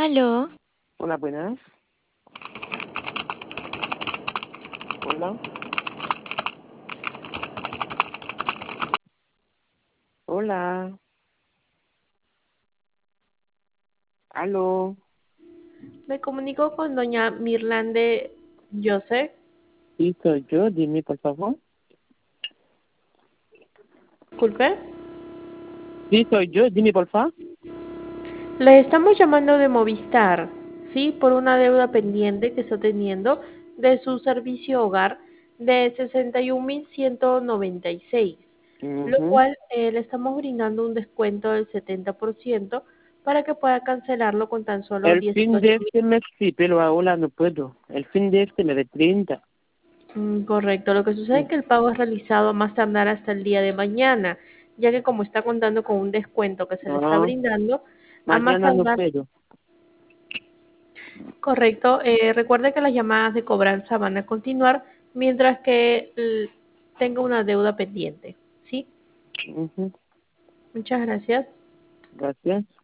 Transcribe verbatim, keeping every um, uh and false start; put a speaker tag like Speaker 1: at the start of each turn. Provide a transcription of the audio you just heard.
Speaker 1: Aló,
Speaker 2: Hola, buenas. Hola. Hola. Aló.
Speaker 3: Me comunico con doña Mirlande Joseph.
Speaker 2: Sí, soy yo. Dime, por favor.
Speaker 3: Disculpe.
Speaker 2: Sí, soy yo. Dime, por favor.
Speaker 3: Le estamos llamando de Movistar, ¿sí? Por una deuda pendiente que está teniendo de su servicio hogar de sesenta y un mil ciento noventa y seis, lo
Speaker 2: Ujú.
Speaker 3: cual eh, le estamos brindando un descuento del setenta por ciento para que pueda cancelarlo con tan solo
Speaker 2: El fin
Speaker 3: dieciocho
Speaker 2: de
Speaker 3: mil.
Speaker 2: este mes sí, pero ahora no puedo. El fin de este mes de treinta.
Speaker 3: Mm, correcto. Lo que sucede es
Speaker 2: Sí.
Speaker 3: que el pago es realizado a más tardar hasta el día de mañana, ya que como está contando con un descuento que se le está
Speaker 2: No,
Speaker 3: brindando, a más
Speaker 2: mañana no
Speaker 3: tardar,
Speaker 2: puedo.
Speaker 3: correcto. Eh, recuerde que las llamadas de cobranza van a continuar mientras que l- tenga una deuda pendiente, ¿sí?
Speaker 2: Ujú.
Speaker 3: Muchas gracias.
Speaker 2: Gracias.